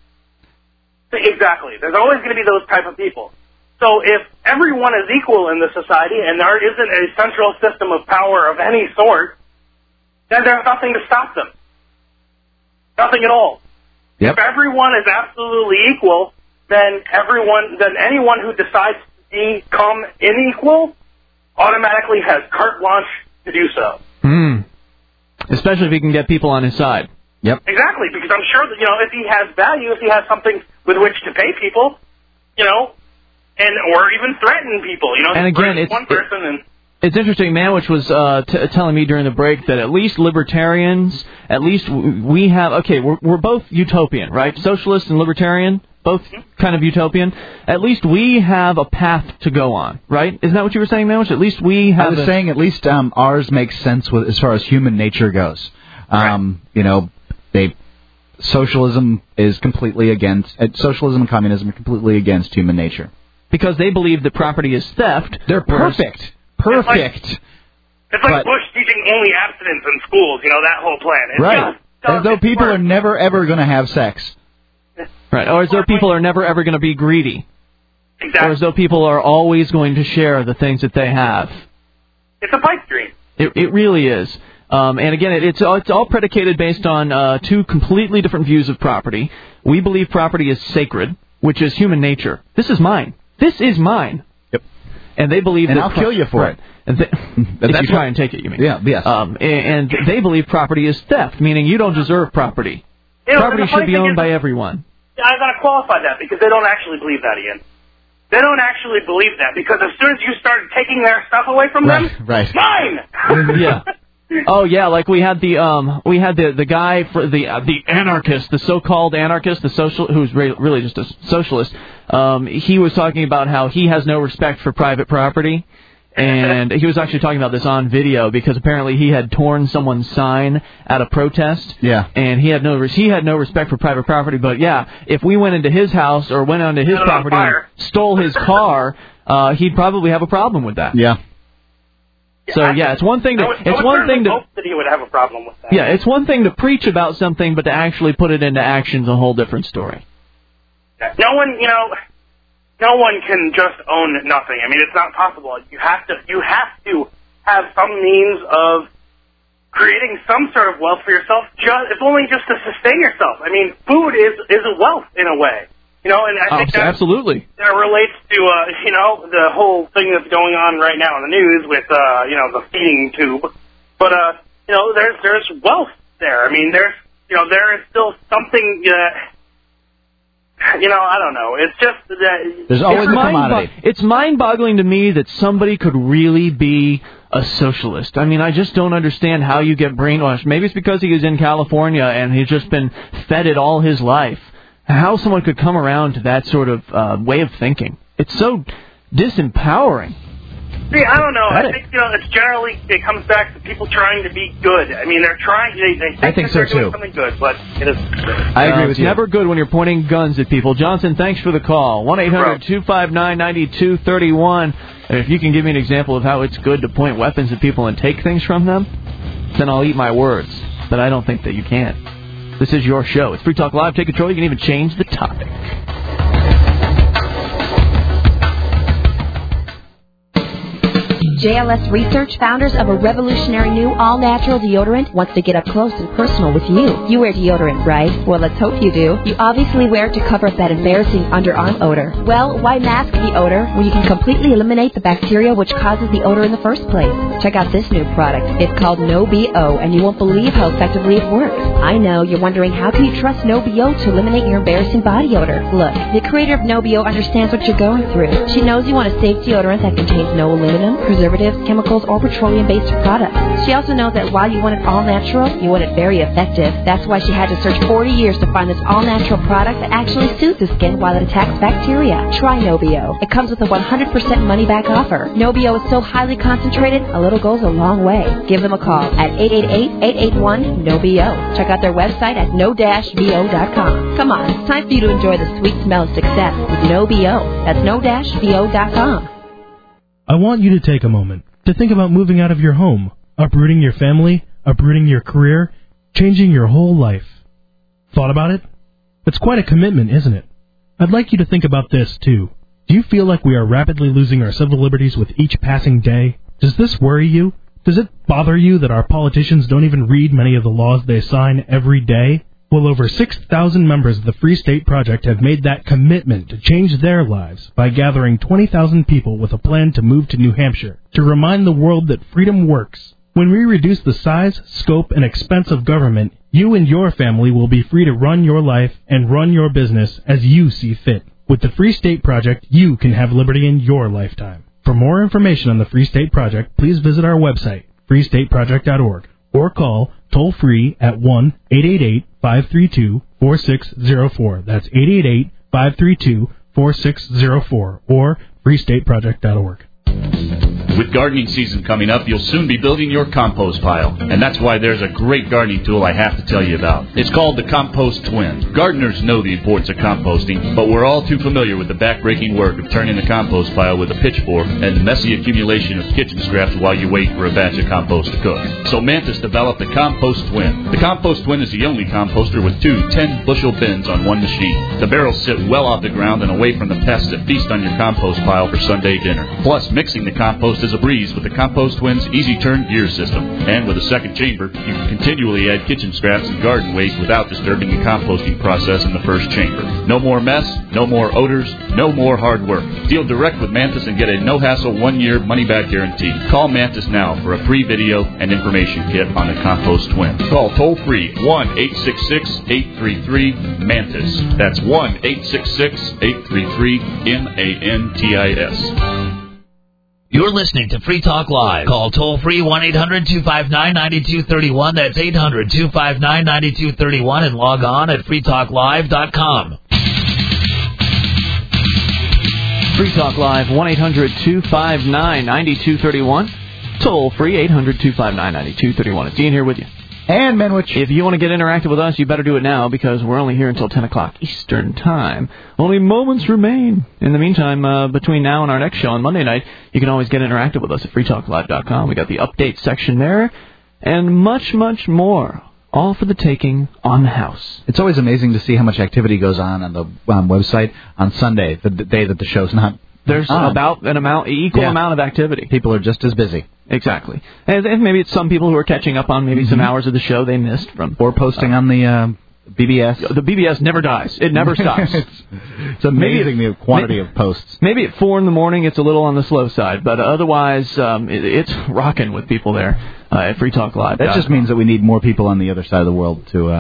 Exactly. There's always going to be those type of people. So if everyone is equal in the society and there isn't a central system of power of any sort, then there's nothing to stop them. Nothing at all. Yep. If everyone is absolutely equal, then everyone, then anyone who decides to become unequal automatically has carte blanche to do so. Hmm. Especially if he can get people on his side. Yep. Exactly, because I'm sure that, you know, if he has value, if he has something with which to pay people, you know, and or even threaten people, you know, And again, bring it's- one person and It's interesting, Manwich was uh, t- telling me during the break that at least libertarians, at least w- we have, okay, we're, we're both utopian, right? Socialist and libertarian, both kind of utopian. At least we have a path to go on, right? Isn't that what you were saying, Manwich? At least we have I was a... saying at least um, ours makes sense with as far as human nature goes. Um, you know, they socialism is completely against uh, socialism and communism are completely against human nature because they believe that property is theft. They're perfect, perfect. It's like, it's like But- Bush teaching only abstinence in schools, you know, that whole plan. It Right. just As though doesn't people work. are never ever going to have sex. Right, or as though people are never ever going to be greedy. Exactly. Or as though people are always going to share the things that they have. It's a pipe dream. It, it really is. Um, and again, it, it's, all, it's all predicated based on uh, two completely different views of property. We believe property is sacred, which is human nature. This is mine. This is mine. Yep. And they believe And that I'll pro- kill you for right. it. And they, if That's you try what- and take it, you mean? Yeah, yes. Um, and, and they believe property is theft, meaning you don't deserve property. You know, Property the funny should be thing owned is- by everyone. I got to qualify that because they don't actually believe that, Ian. They don't actually believe that because as soon as you start taking their stuff away from them, Right. mine. Yeah. Oh yeah, like we had the um we had the the guy for the uh, the anarchist, the so-called anarchist, the social who's re- really just a socialist. Um, he was talking about how he has no respect for private property, and he was actually talking about this on video because apparently he had torn someone's sign at a protest. Yeah. And he had no res- he had no respect for private property. But yeah, if we went into his house or went onto his Set it on property and fire. stole his car, uh, he'd probably have a problem with that. Yeah. So yeah, it's one thing to I would, I it's would one thing certainly to hope that he would have a problem with that. yeah, it's one thing to preach about something, but to actually put it into action is a whole different story. No one, you know, no one can just own nothing. I mean, it's not possible. You have to, you have to have some means of creating some sort of wealth for yourself. Just, if only just to sustain yourself. I mean, food is is a wealth in a way. You know, and I think Oh, that, absolutely. that relates to, uh, you know, the whole thing that's going on right now in the news with, uh, you know, the feeding tube. But, uh, you know, there's there's wealth there. I mean, there's, you know, there is still something. Uh, you know, I don't know. It's just that There's always it's a commodity. Mind, it's mind-boggling to me that somebody could really be a socialist. I mean, I just don't understand how you get brainwashed. Maybe it's because he was in California and he's just been fed it all his life. How someone could come around to that sort of uh, way of thinking. It's so disempowering. See, I don't know. I think, you know, it's generally, it comes back to people trying to be good. I mean, they're trying, they, they think, I think that so, they're doing too. something good, but it is. I agree. It's never good when you're pointing guns at people. Johnson, thanks for the call. one eight hundred two five nine nine two three one. And if you can give me an example of how it's good to point weapons at people and take things from them, then I'll eat my words. But I don't think that you can. This is your show. It's Free Talk Live. Take control. You can even change the topic. J L S Research, founders of a revolutionary new all-natural deodorant, wants to get up close and personal with you. You wear deodorant, right? Well, let's hope you do. You obviously wear it to cover up that embarrassing underarm odor. Well, why mask the odor when you can completely eliminate the bacteria which causes the odor in the first place? Check out this new product. It's called No B O, and you won't believe how effectively it works. I know, you're wondering how can you trust No B O to eliminate your embarrassing body odor? Look, the creator of No B O understands what you're going through. She knows you want a safe deodorant that contains no aluminum, preservatives, chemicals, or petroleum-based products. She also knows that while you want it all natural, you want it very effective. That's why she had to search forty years to find this all-natural product that actually soothes the skin while it attacks bacteria. Try No B O. It comes with a one hundred percent money-back offer. No B O is so highly concentrated, a little goes a long way. Give them a call at eight eight eight, eight eight one, N O B O. Check out their website at no dash b o dot com. Come on, it's time for you to enjoy the sweet smell of success with No B O. That's no dash b o dot com. I want you to take a moment to think about moving out of your home, uprooting your family, uprooting your career, changing your whole life. Thought about it? It's quite a commitment, isn't it? I'd like you to think about this, too. Do you feel like we are rapidly losing our civil liberties with each passing day? Does this worry you? Does it bother you that our politicians don't even read many of the laws they sign every day? Well, over six thousand members of the Free State Project have made that commitment to change their lives by gathering twenty thousand people with a plan to move to New Hampshire to remind the world that freedom works. When we reduce the size, scope, and expense of government, you and your family will be free to run your life and run your business as you see fit. With the Free State Project, you can have liberty in your lifetime. For more information on the Free State Project, please visit our website, free state project dot org, or call toll-free at one eight eight eight, five three two, four six zero four. That's eight eight eight, five three two, four six zero four or free state project dot org. With gardening season coming up, you'll soon be building your compost pile. And that's why there's a great gardening tool I have to tell you about. It's called the Compost Twin. Gardeners know the importance of composting, but we're all too familiar with the back-breaking work of turning the compost pile with a pitchfork and the messy accumulation of kitchen scraps while you wait for a batch of compost to cook. So Mantis developed the Compost Twin. The Compost Twin is the only composter with two ten-bushel bins on one machine. The barrels sit well off the ground and away from the pests that feast on your compost pile for Sunday dinner. Plus, mixing the compost is a breeze with the Compost Twin's easy turn gear system. And with a second chamber, you can continually add kitchen scraps and garden waste without disturbing the composting process in the first chamber. No more mess, no more odors, no more hard work. Deal direct with Mantis and get a no-hassle one-year money-back guarantee. Call Mantis now for a free video and information kit on the Compost Twin. Call toll-free one eight six six, eight three three, MANTIS. That's one eight six six, eight three three, M A N T I S. You're listening to Free Talk Live. Call toll-free one eight hundred two five nine nine two three one. That's eight hundred two five nine nine two three one and log on at free talk live dot com. Free Talk Live, one eight hundred two five nine nine two three one. Toll-free, eight hundred two five nine nine two three one. It's Ian here with you. And Menwich. If you want to get interactive with us, you better do it now because we're only here until ten o'clock Eastern Time. Only moments remain. In the meantime, uh, between now and our next show on Monday night, you can always get interactive with us at free talk live dot com. We got the update section there and much, much more. All for the taking on the house. It's always amazing to see how much activity goes on on the um, website on Sunday, the, the day that the show's not There's on. about an amount, equal Yeah. amount of activity. People are just as busy. Exactly. And, and maybe it's some people who are catching up on maybe mm-hmm. some hours of the show they missed from. Or posting uh, on the uh, B B S. The B B S never dies. It never stops. it's, it's amazing maybe, the quantity maybe, of posts. Maybe at four in the morning it's a little on the slow side, but otherwise um, it, it's rocking with people there uh, at free talk live. That just means that we need more people on the other side of the world to uh,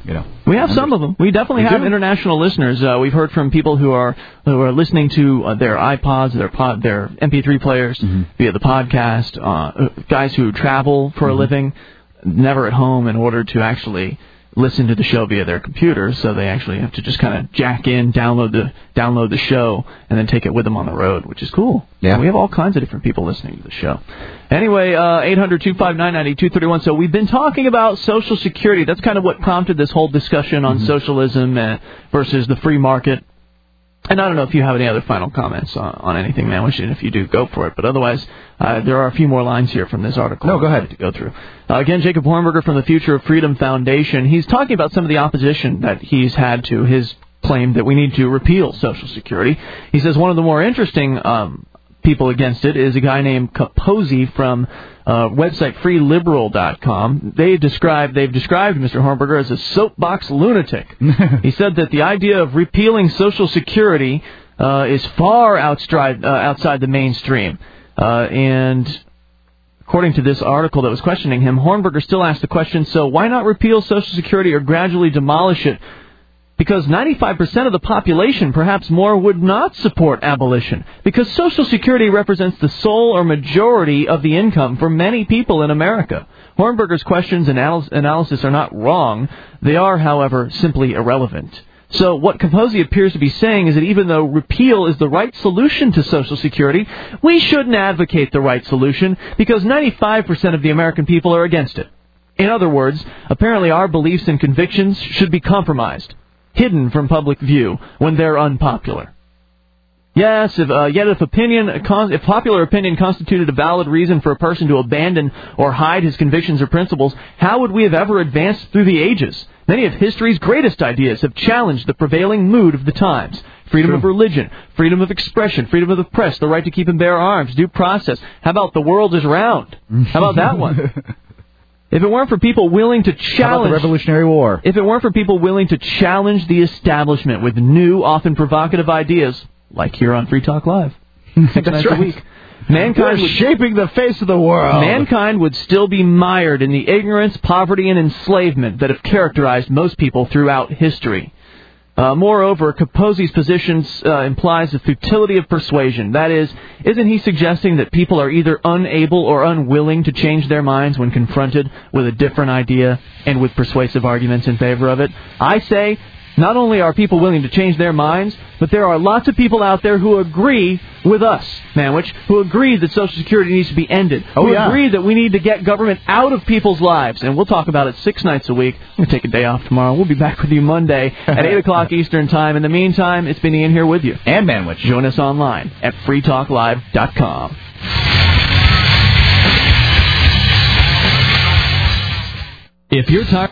you know. We have some of them. We definitely We have do. international listeners. Uh, we've heard from people who are who are listening to uh, their iPods, their pod, their M P three players Mm-hmm. via the podcast. Uh, guys who travel for Mm-hmm. a living, never at home, in order to actually listen to the show via their computer. So they actually have to just kind of jack in, download the download the show, and then take it with them on the road, which is cool. Yeah. We have all kinds of different people listening to the show. Anyway, uh, eight hundred two five nine nine two three one. So we've been talking about Social Security. That's kind of what prompted this whole discussion on Mm-hmm. socialism uh, versus the free market. And I don't know if you have any other final comments on, on anything, man. And if you do, go for it. But otherwise, uh, there are a few more lines here from this article. No, go ahead. To go through. Uh, again, Jacob Hornberger from the Future of Freedom Foundation. He's talking about some of the opposition that he's had to his claim that we need to repeal Social Security. He says one of the more interesting um, people against it is a guy named Kaposi from uh, website free liberal dot com. They describe, they've described Mister Hornberger as a soapbox lunatic. He said that the idea of repealing Social Security uh, is far outside, uh, outside the mainstream. Uh, and according to this article that was questioning him, Hornberger still asked the question, so why not repeal Social Security or gradually demolish it? Because ninety-five percent of the population, perhaps more, would not support abolition. Because Social Security represents the sole or majority of the income for many people in America. Hornberger's questions and anal- analysis are not wrong. They are, however, simply irrelevant. So what Kaposi appears to be saying is that even though repeal is the right solution to Social Security, we shouldn't advocate the right solution because ninety-five percent of the American people are against it. In other words, apparently our beliefs and convictions should be compromised, hidden from public view when they're unpopular. Yes, if, uh, yet if opinion, if popular opinion constituted a valid reason for a person to abandon or hide his convictions or principles, how would we have ever advanced through the ages? Many of history's greatest ideas have challenged the prevailing mood of the times. Freedom True. of religion, freedom of expression, freedom of the press, the right to keep and bear arms, due process. How about the world is round? How about that one? If it weren't for people willing to challenge... How about the Revolutionary War? If it weren't for people willing to challenge the establishment with new, often provocative ideas, like here on Free Talk Live, six That's nights right. a week, mankind We're would, shaping the face of the world. mankind would still be mired in the ignorance, poverty, and enslavement that have characterized most people throughout history. Uh, moreover, Kaposi's position uh, implies the futility of persuasion. That is, isn't he suggesting that people are either unable or unwilling to change their minds when confronted with a different idea and with persuasive arguments in favor of it? I say, not only are people willing to change their minds, but there are lots of people out there who agree with us, Manwich, who agree that Social Security needs to be ended, Oh, who yeah. agree that we need to get government out of people's lives. And we'll talk about it six nights a week. I'm going to take a day off tomorrow. We'll be back with you Monday at eight o'clock Eastern Time. In the meantime, it's been Ian here with you. And Manwich. Join us online at free talk live dot com. If you're tired